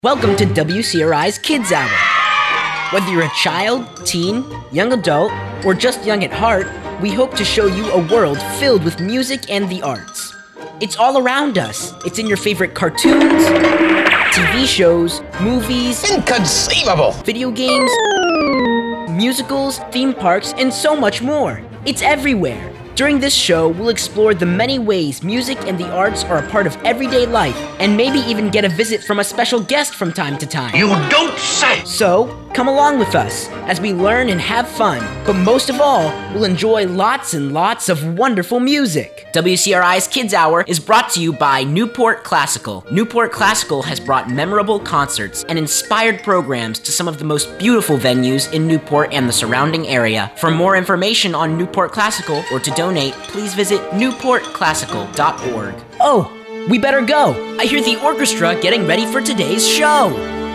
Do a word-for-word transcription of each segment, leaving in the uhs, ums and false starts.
Welcome to W C R I's Kids Hour. Whether you're a child, teen, young adult, or just young at heart, we hope to show you a world filled with music and the arts. It's all around us. It's in your favorite cartoons, T V shows, movies, inconceivable, video games, musicals, theme parks, and so much more. It's everywhere. During this show, we'll explore the many ways music and the arts are a part of everyday life, and maybe even get a visit from a special guest from time to time. You don't say! So, come along with us as we learn and have fun, but most of all, we'll enjoy lots and lots of wonderful music. W C R I's Kids Hour is brought to you by Newport Classical. Newport Classical has brought memorable concerts and inspired programs to some of the most beautiful venues in Newport and the surrounding area. For more information on Newport Classical or to donate, please visit newport classical dot org. Oh, we better go. I hear the orchestra getting ready for today's show.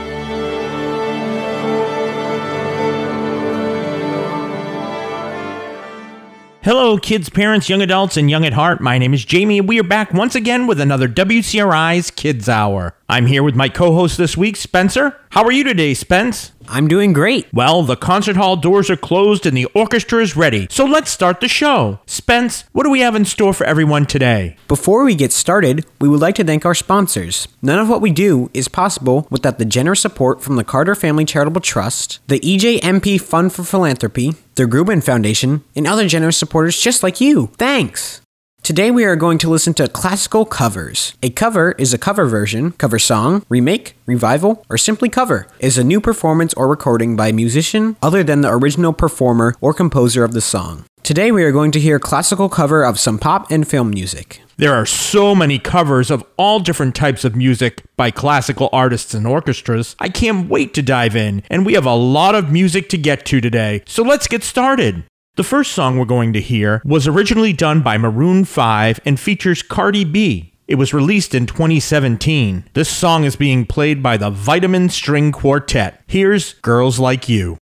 Hello, kids, parents, young adults, and young at heart. My name is Jamie, and we are back once again with another W C R I's Kids Hour. I'm here with my co-host this week, Spencer. How are you today, Spence? I'm doing great. Well, the concert hall doors are closed and the orchestra is ready, so let's start the show. Spence, what do we have in store for everyone today? Before we get started, we would like to thank our sponsors. None of what we do is possible without the generous support from the Carter Family Charitable Trust, the E J M P Fund for Philanthropy, the Grubin Foundation, and other generous supporters just like you. Thanks! Today we are going to listen to classical covers. A cover is a cover version, cover song, remake, revival, or simply cover. It is a new performance or recording by a musician other than the original performer or composer of the song. Today we are going to hear a classical cover of some pop and film music. There are so many covers of all different types of music by classical artists and orchestras. I can't wait to dive in, and we have a lot of music to get to today, so let's get started. The first song we're going to hear was originally done by Maroon five and features Cardi B. It was released in twenty seventeen. This song is being played by the Vitamin String Quartet. Here's Girls Like You.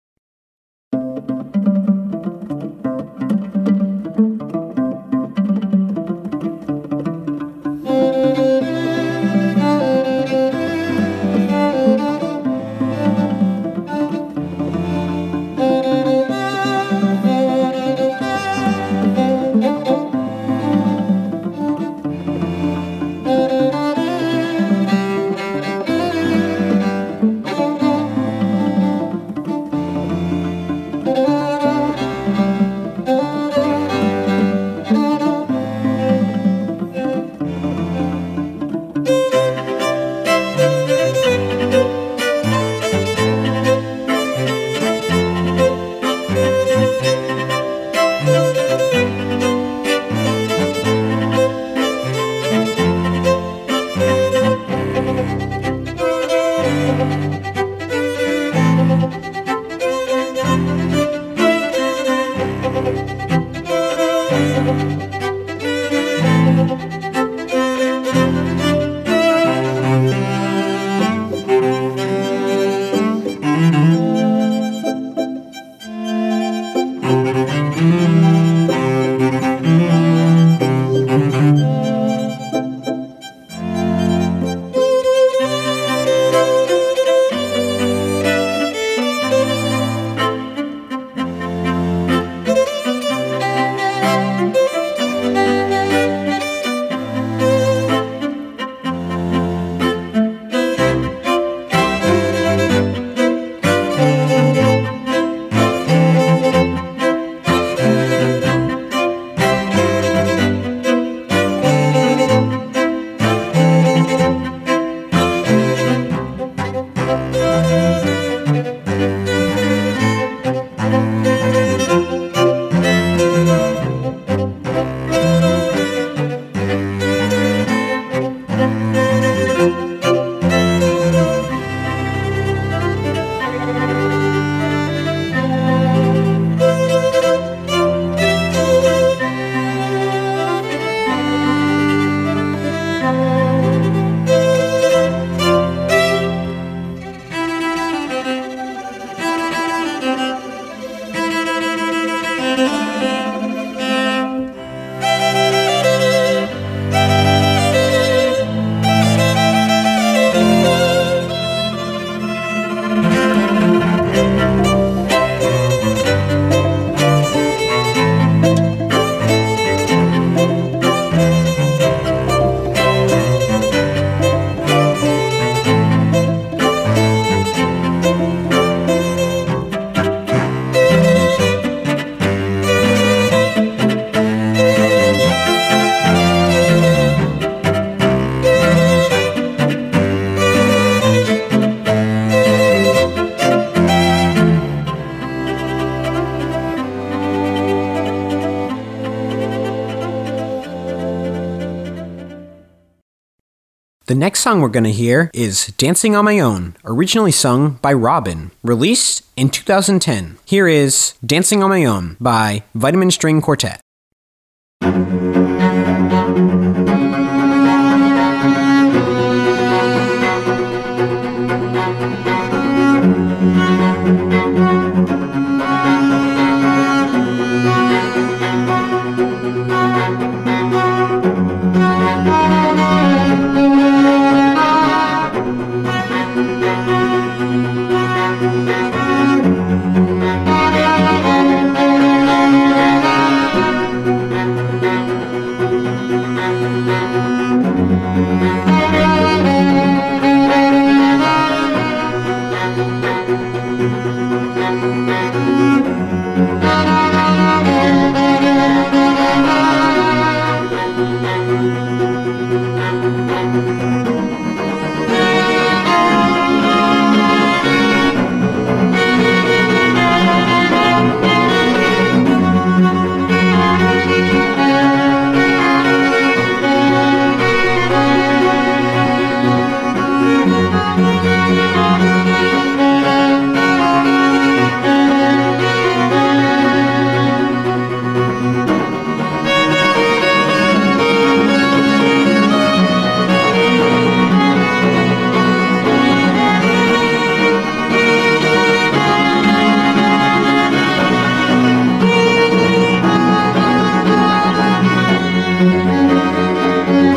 The next song we're going to hear is Dancing on My Own, originally sung by Robin, released in two thousand ten. Here is Dancing on My Own by Vitamin String Quartet.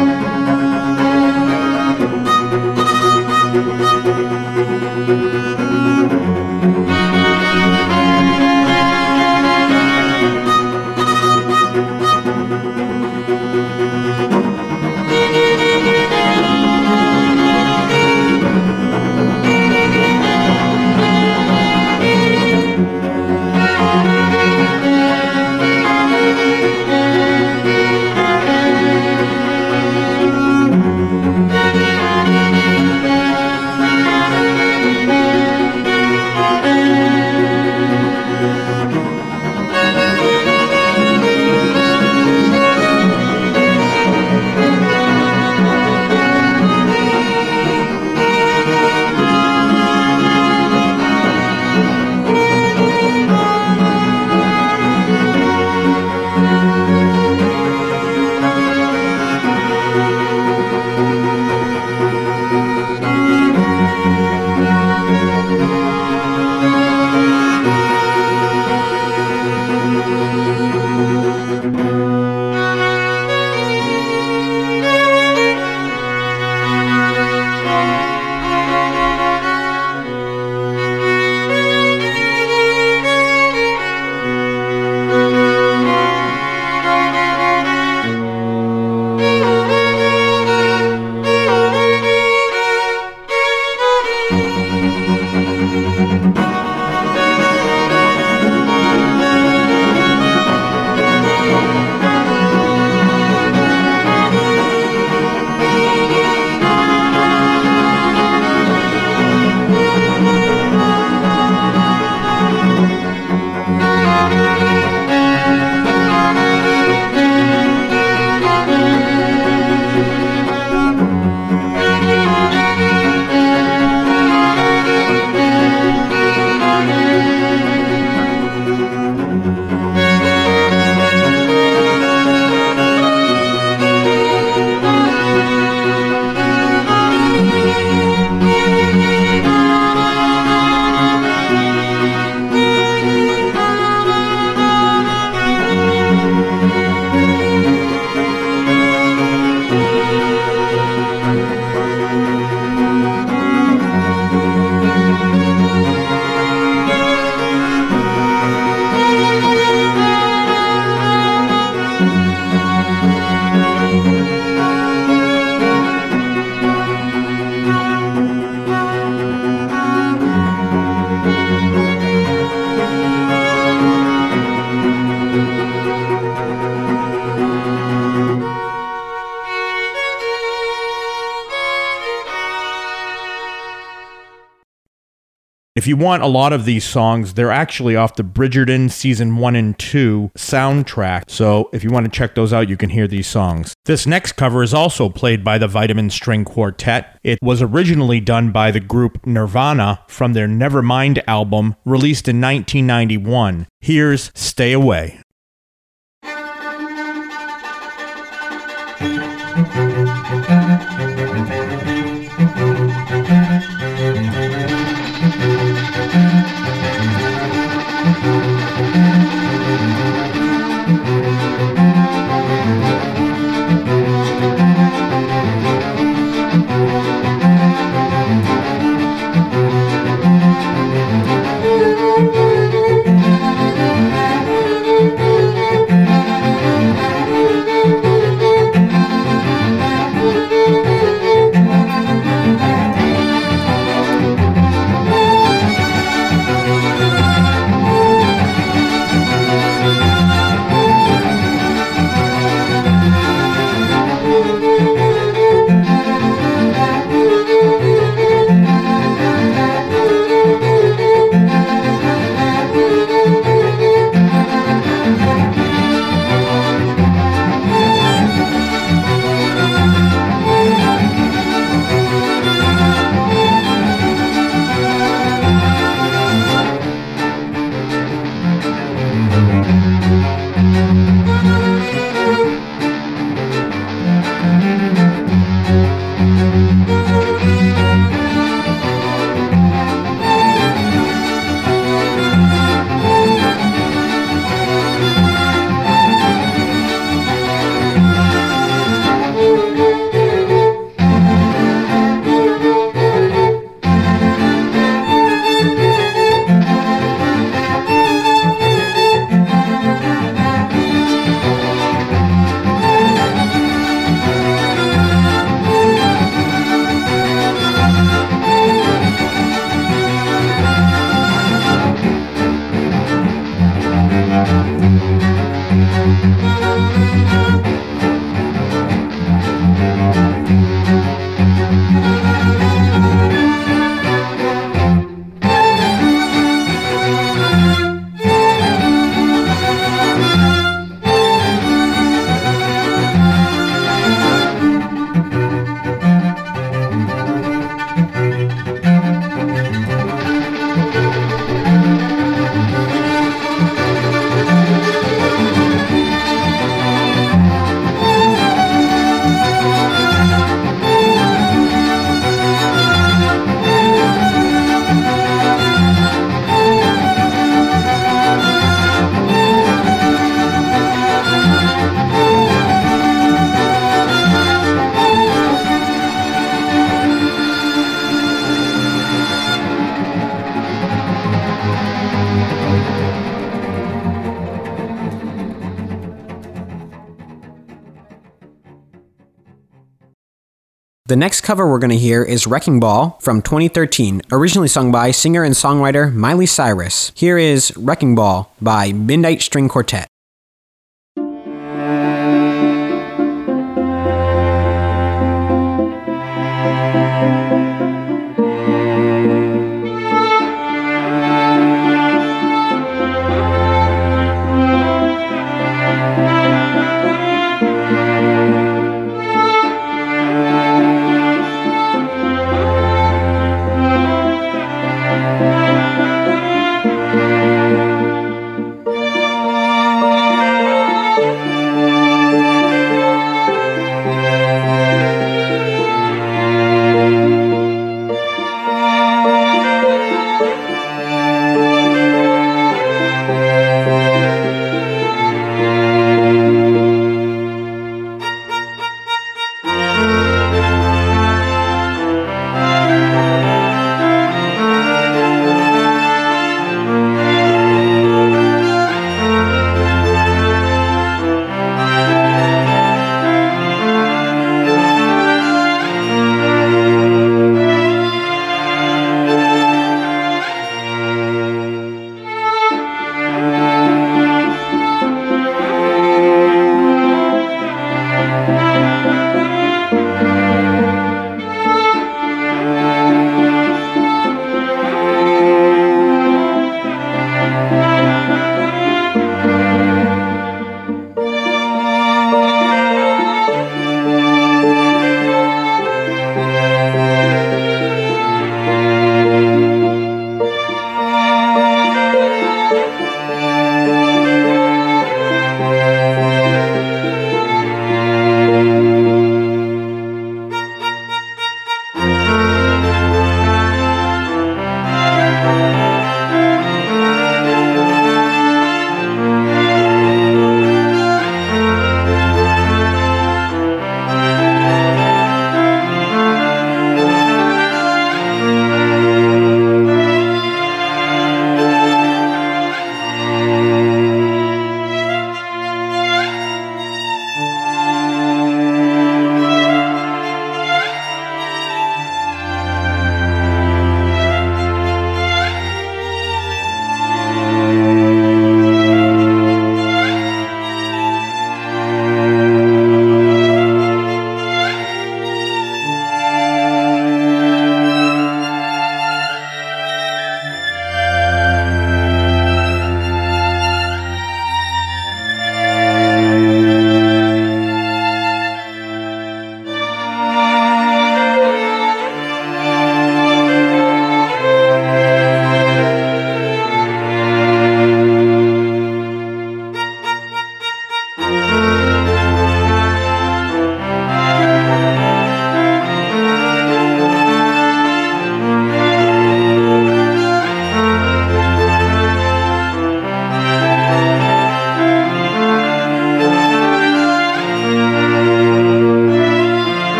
Thank you. If you want a lot of these songs, they're actually off the Bridgerton Season one and two soundtrack. So if you want to check those out, you can hear these songs. This next cover is also played by the Vitamin String Quartet. It was originally done by the group Nirvana from their Nevermind album, released in nineteen ninety-one. Here's Stay Away. The next cover we're going to hear is Wrecking Ball from twenty thirteen, originally sung by singer and songwriter Miley Cyrus. Here is Wrecking Ball by Midnight String Quartet.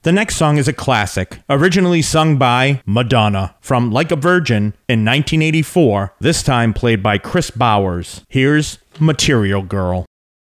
The next song is a classic, originally sung by Madonna from Like a Virgin in nineteen eighty-four, this time played by Chris Bowers. Here's Material Girl.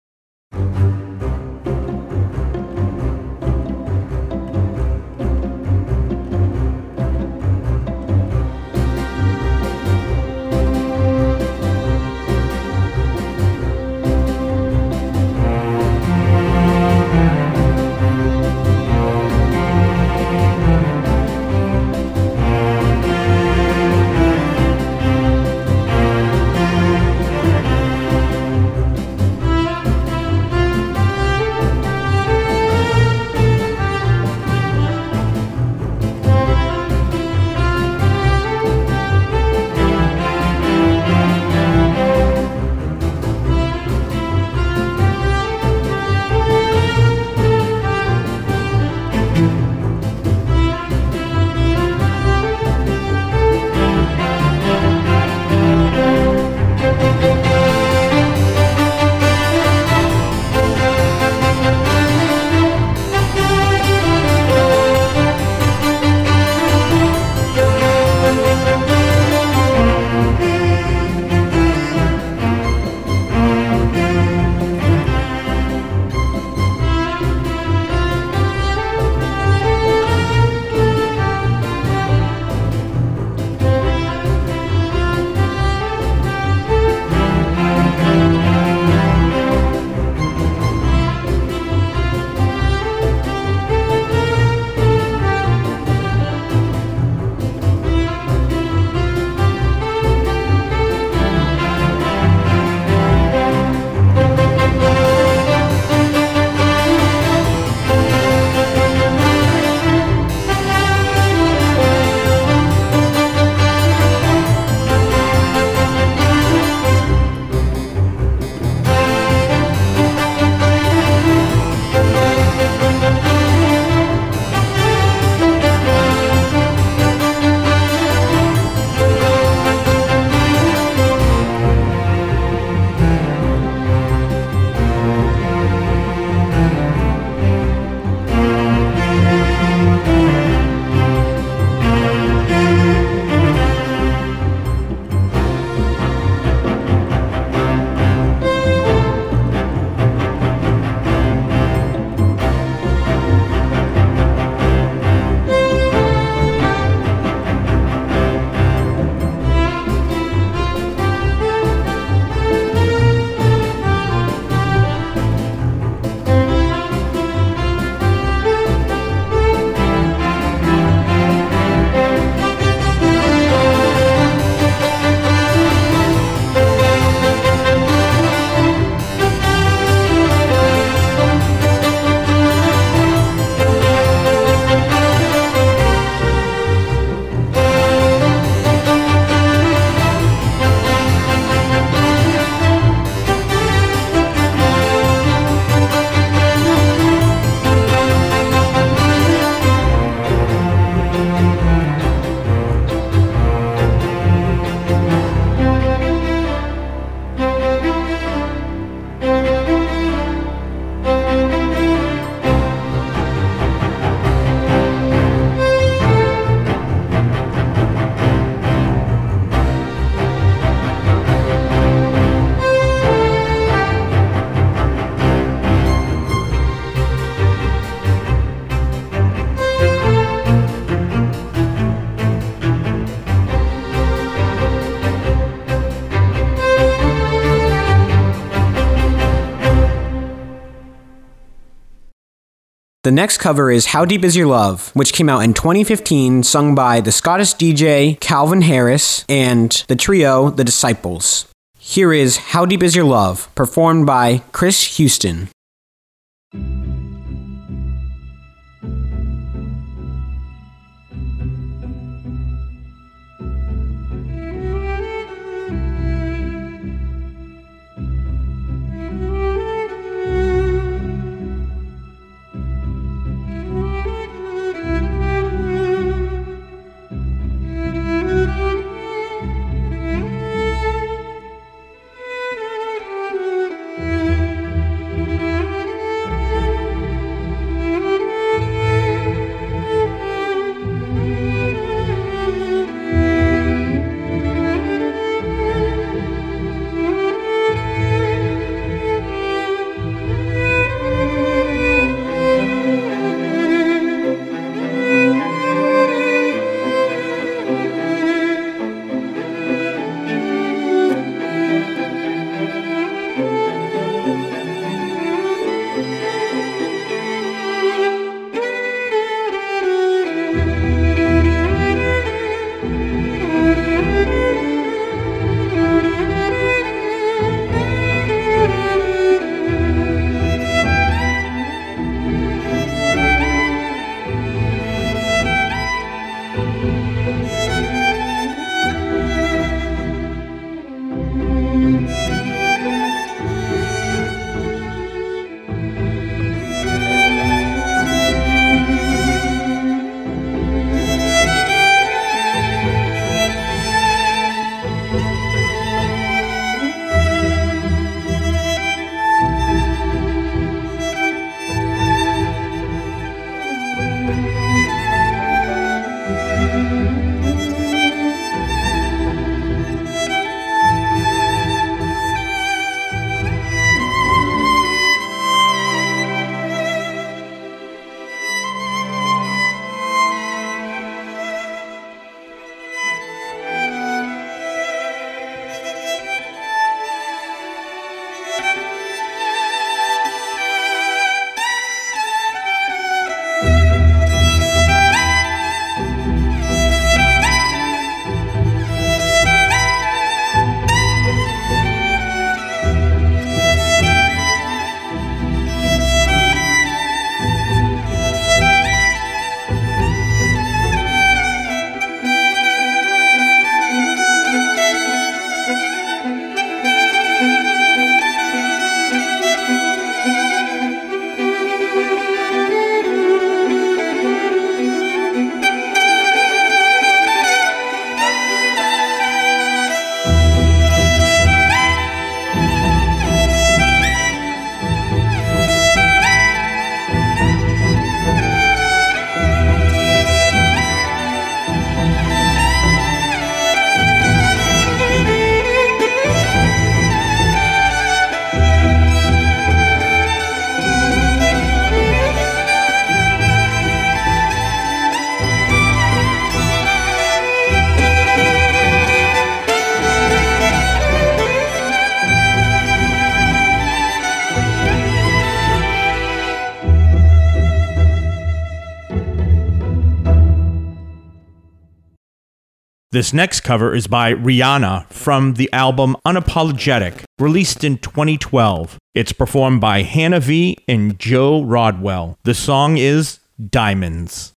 The next cover is How Deep Is Your Love, which came out in twenty fifteen, sung by the Scottish D J Calvin Harris and the trio The Disciples. Here is How Deep Is Your Love, performed by Chris Houston. This next cover is by Rihanna from the album Unapologetic, released in twenty twelve. It's performed by Hannah V and Joe Rodwell. The song is Diamonds.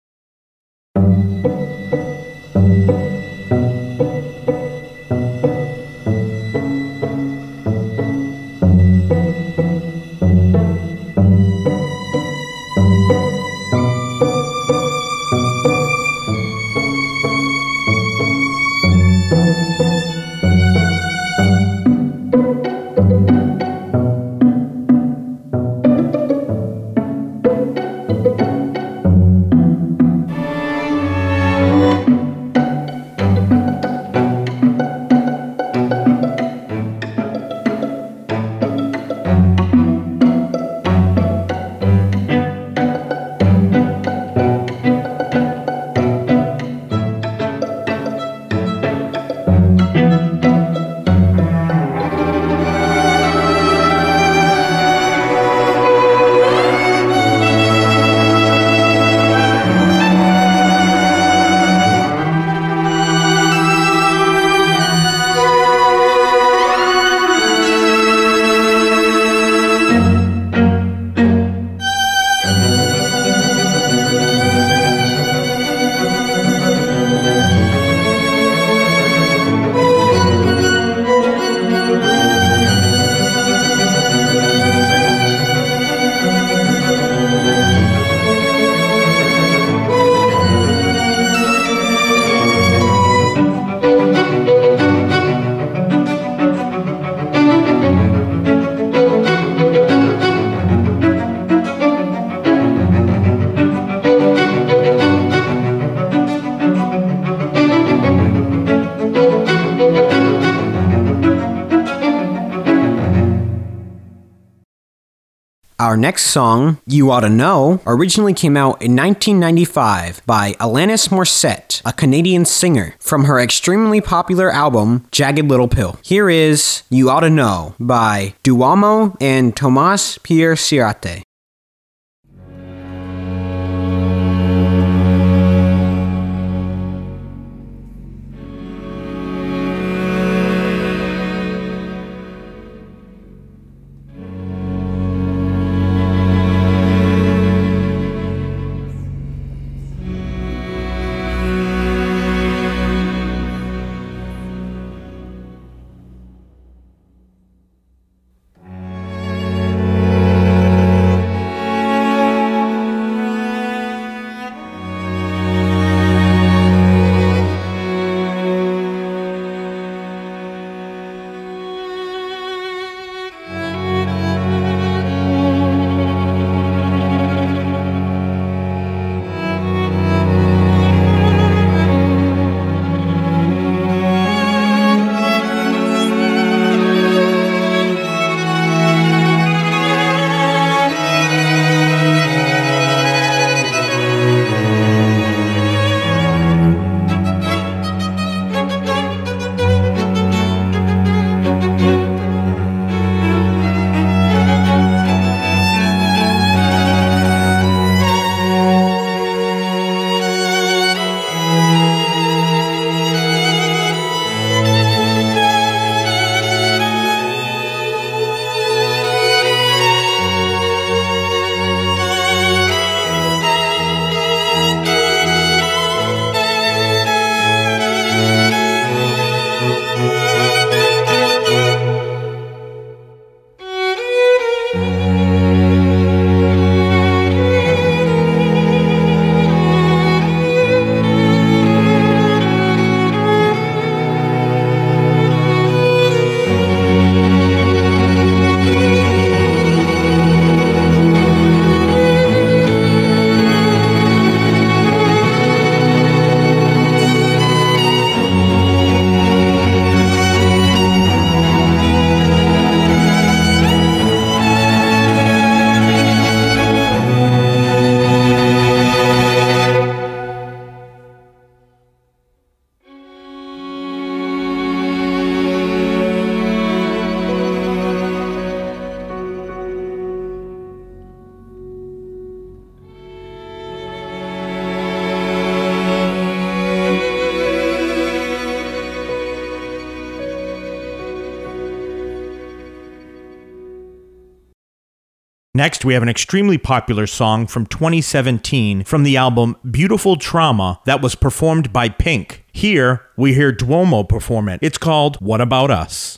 Our next song, You Oughta Know, originally came out in nineteen ninety-five by Alanis Morissette, a Canadian singer, from her extremely popular album, Jagged Little Pill. Here is You Oughta Know by Duomo and Tomas Pierre Cirate. Next, we have an extremely popular song from twenty seventeen from the album Beautiful Trauma that was performed by Pink. Here, we hear Duomo perform it. It's called What About Us?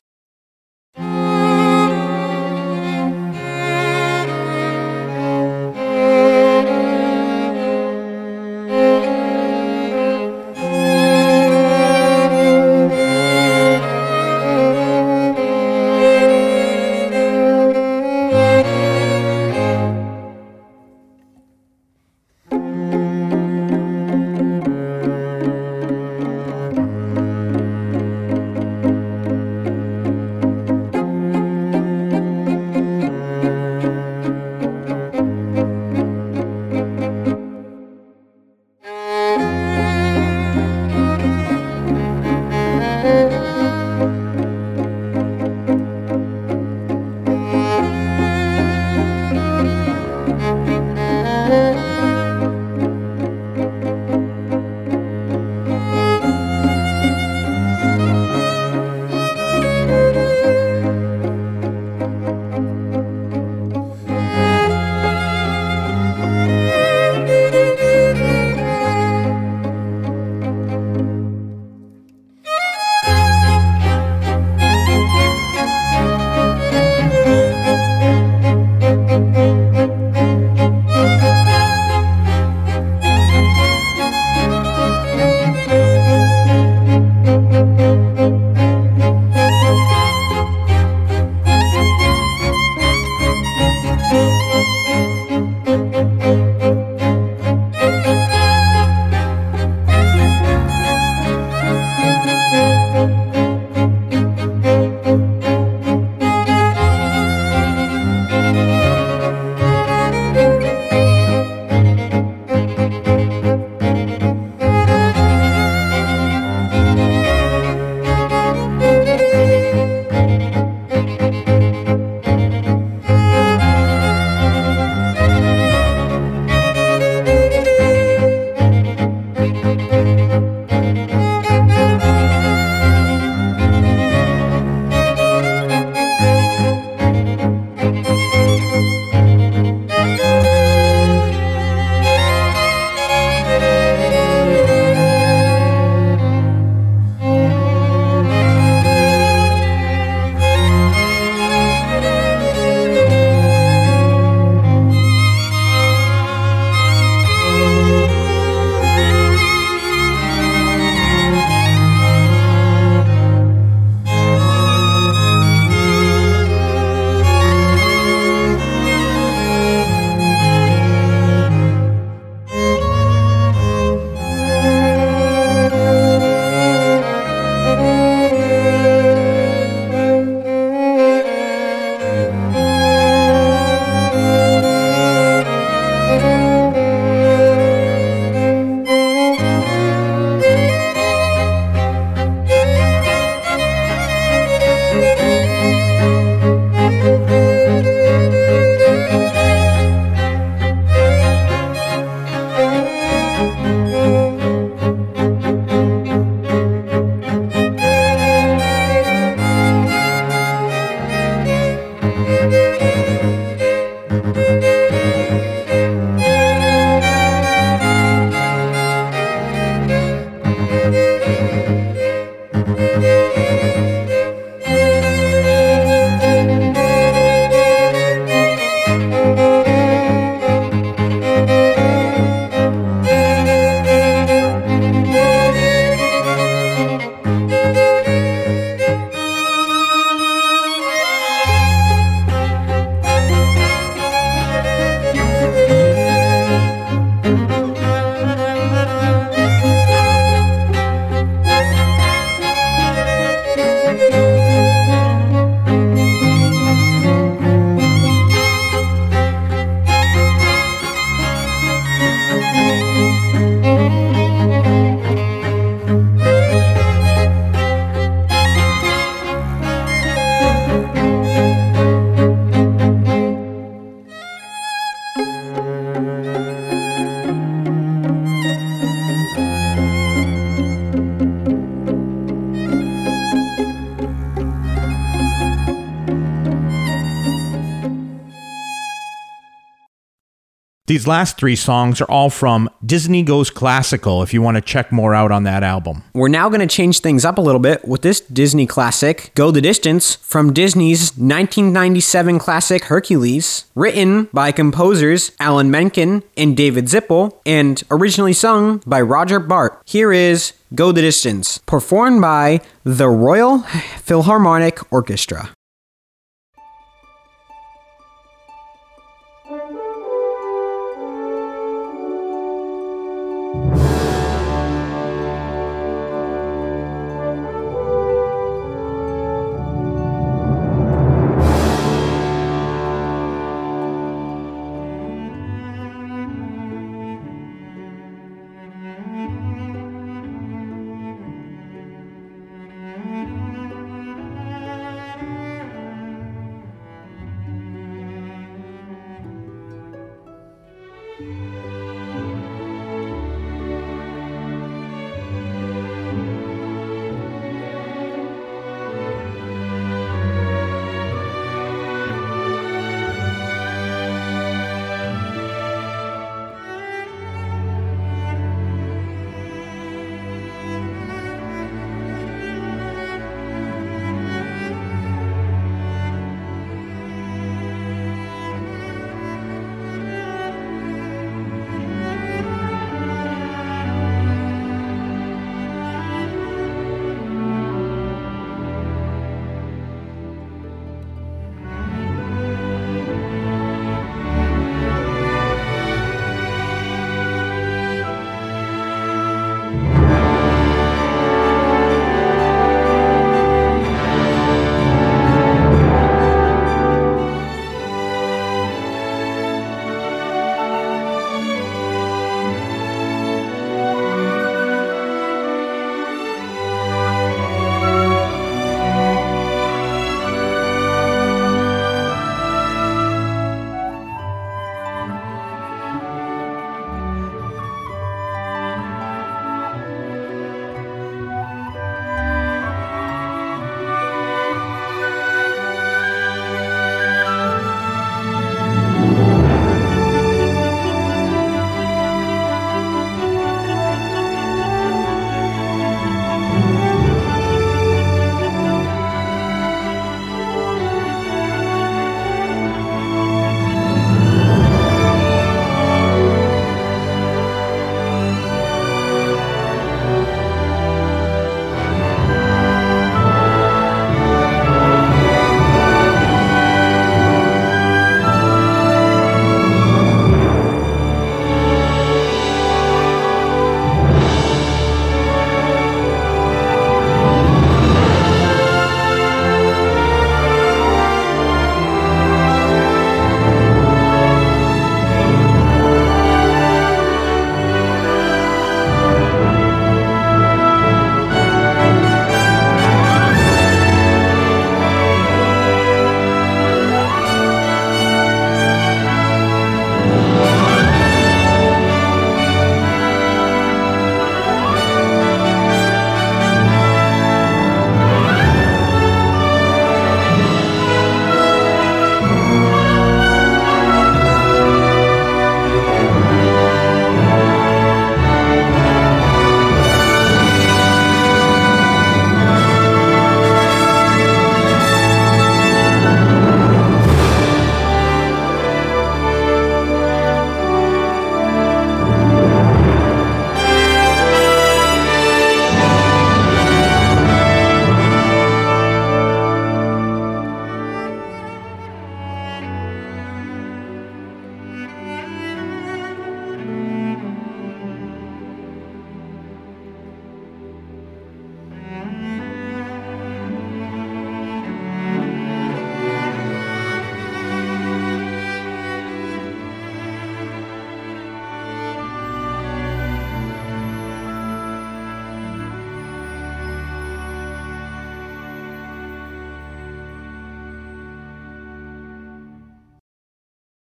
These last three songs are all from Disney Goes Classical, if you want to check more out on that album. We're now going to change things up a little bit with this Disney classic, Go the Distance, from Disney's nineteen ninety-seven classic Hercules, written by composers Alan Menken and David Zippel, and originally sung by Roger Bart. Here is Go the Distance, performed by the Royal Philharmonic Orchestra.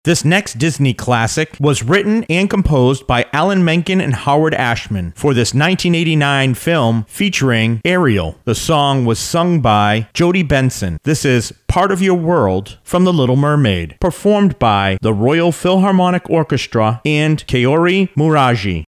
This next Disney classic was written and composed by Alan Menken and Howard Ashman for this nineteen eighty-nine film featuring Ariel. The song was sung by Jodie Benson. This is Part of Your World from The Little Mermaid, performed by the Royal Philharmonic Orchestra and Kaori Muraji.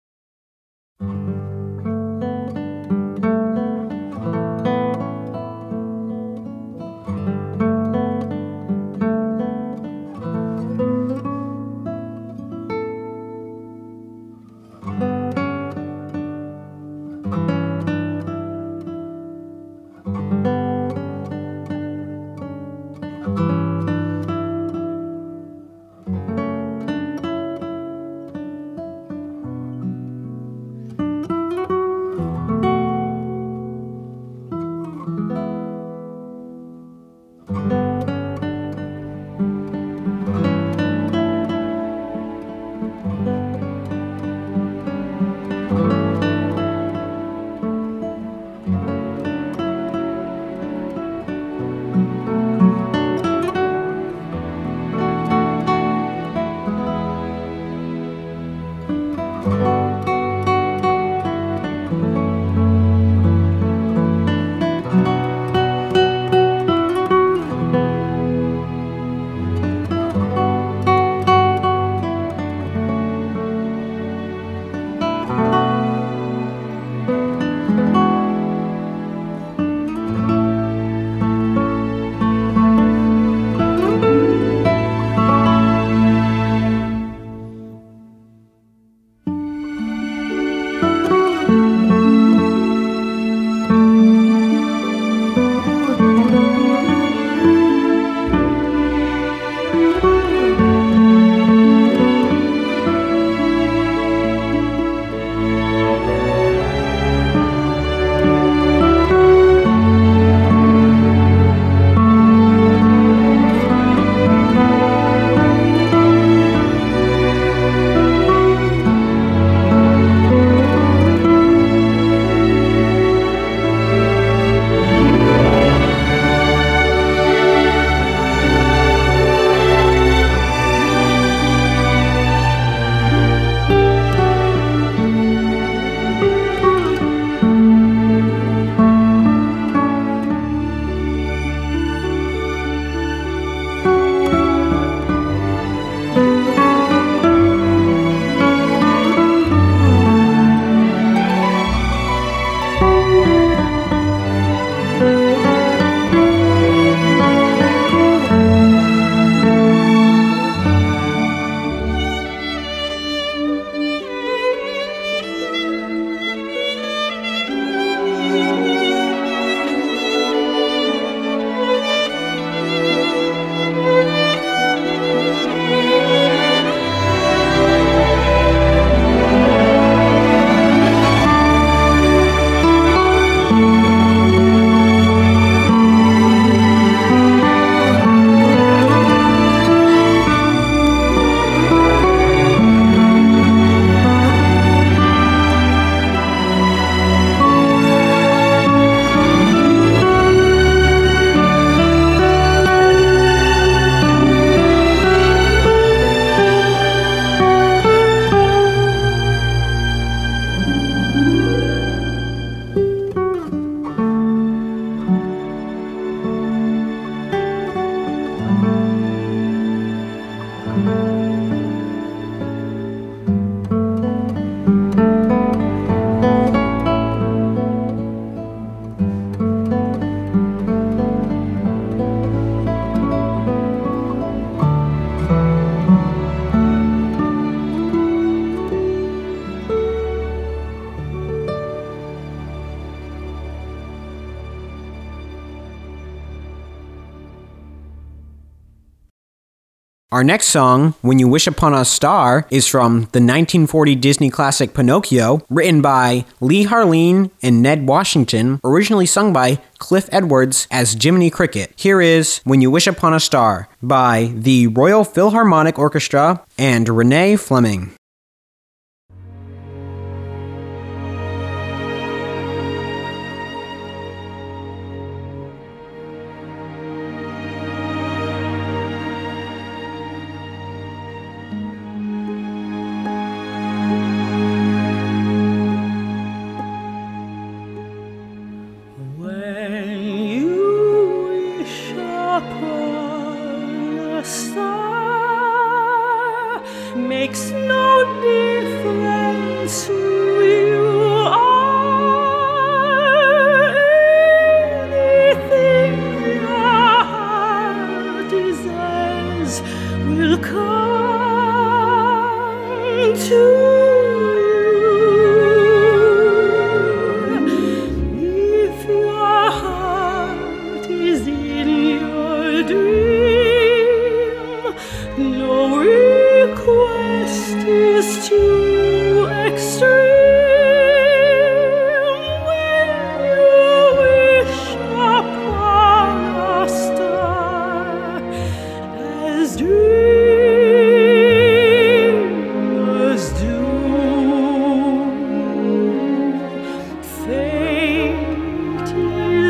Our next song, When You Wish Upon a Star, is from the nineteen forty Disney classic Pinocchio, written by Lee Harleen and Ned Washington, originally sung by Cliff Edwards as Jiminy Cricket. Here is When You Wish Upon a Star by the Royal Philharmonic Orchestra and Renee Fleming.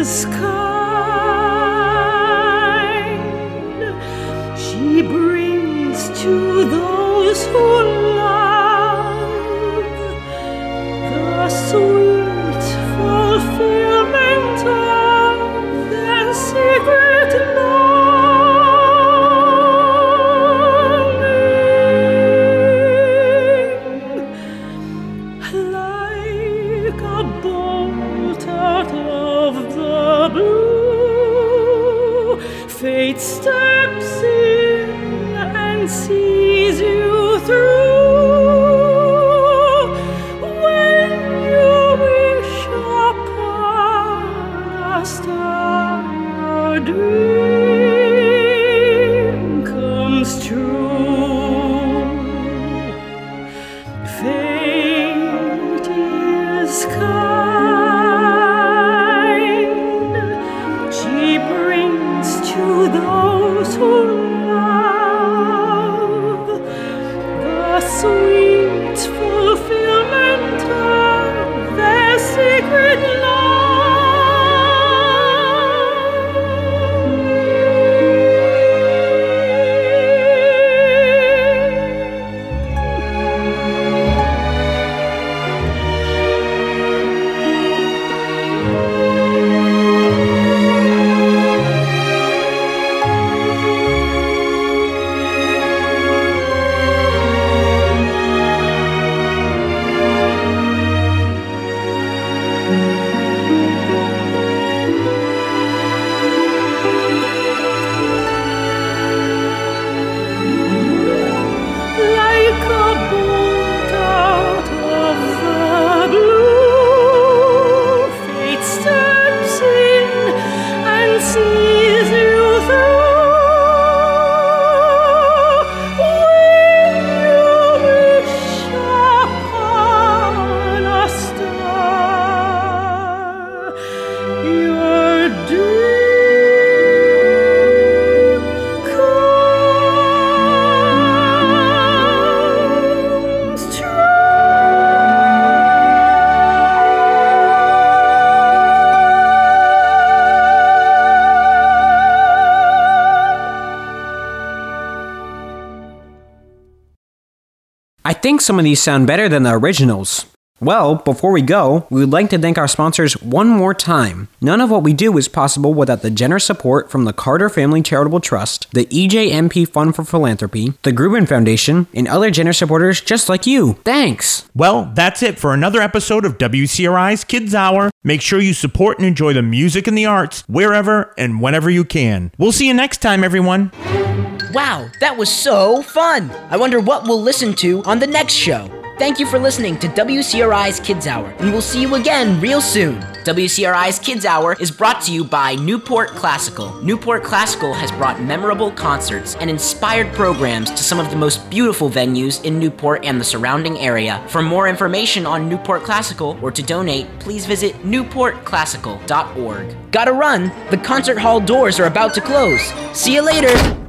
is kind. She brings to those who love the sweet fulfillment of their secret longing. Like a bolt out of the blue, fate steps in and sees you through. When you wish upon a star, a dream comes true. Fate is kind. She brings to those who love the sweet fulfillment of their secret like a bolt out of the blue. Fate steps in and sees you through. When you wish upon a star, your dream comes true. I think some of these sound better than the originals. Well, before we go, we would like to thank our sponsors one more time. None of what we do is possible without the generous support from the Carter Family Charitable Trust, the E J M P Fund for Philanthropy, the Grubin Foundation, and other generous supporters just like you. Thanks! Well, that's it for another episode of W C R I's Kids Hour. Make sure you support and enjoy the music and the arts wherever and whenever you can. We'll see you next time, everyone. Wow, that was so fun! I wonder what we'll listen to on the next show. Thank you for listening to W C R I's Kids Hour, and we'll see you again real soon. W C R I's Kids Hour is brought to you by Newport Classical. Newport Classical has brought memorable concerts and inspired programs to some of the most beautiful venues in Newport and the surrounding area. For more information on Newport Classical or to donate, please visit newport classical dot org. Gotta run! The concert hall doors are about to close. See you later!